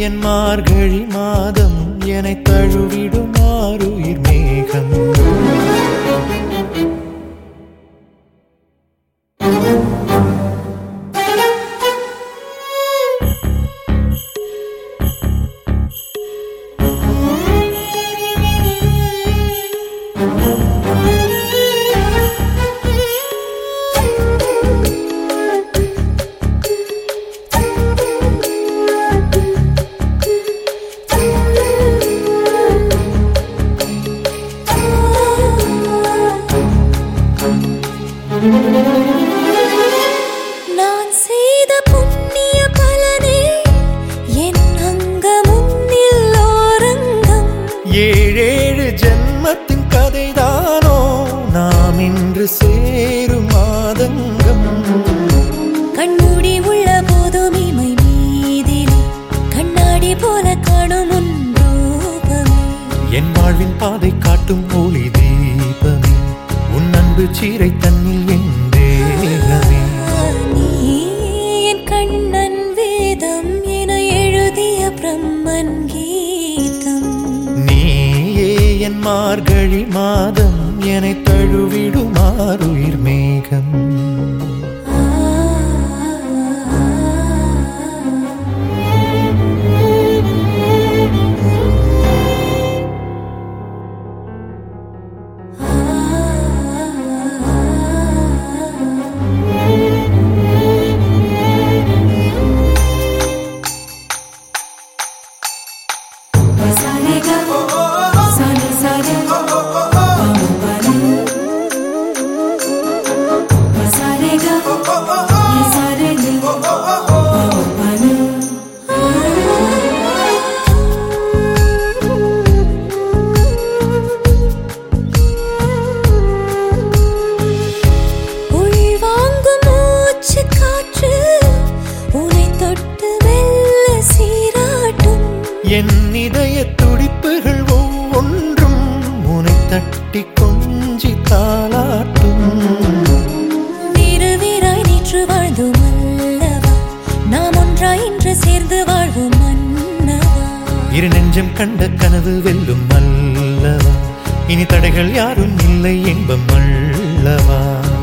என் மார்கழி மாதம் என்னை தழுவிடுமாறுயிர் மேகம். நான் செய்த புண்ணிய பலனே என் அங்கமுன்னில் ஓரங்கம். ஏழேழு ஜென்மத்தின் கதைதானோ நாம் இன்று சேரும் ஆதங்கம். கண்மூடி உள்ள போதும் இமை மீதிலே கண்ணாடி போல காணும் உன் ரூபமே. என் வாழ்வின் பாதை காட்டும் ஒளி தீபமே, உன் அன்பு சீரை தன்னில் என் தேகமே. நீ என் கண்ணன் வேதம் என எழுதிய பிரம்மன் கீதம். நீயே என் மார்கழி மாதம் என்னை தழுவிடுமாறுயிர் மேகம். என் இதய துடிப்புகள் ஒவ்வொன்றும் உனை தட்டி கொஞ்சி தாளாட்டும். வீராய் நேற்று வாழ்ந்தோம் அல்லவா, நாம் ஒன்றாய் இன்று சேர்ந்து வாழ்வோம் மன்னவா. இரு நெஞ்சம் கண்ட கனவு வெல்லும் அல்லவா, இனி தடைகள் யாரும் இல்லை இன்பம் அல்லவா.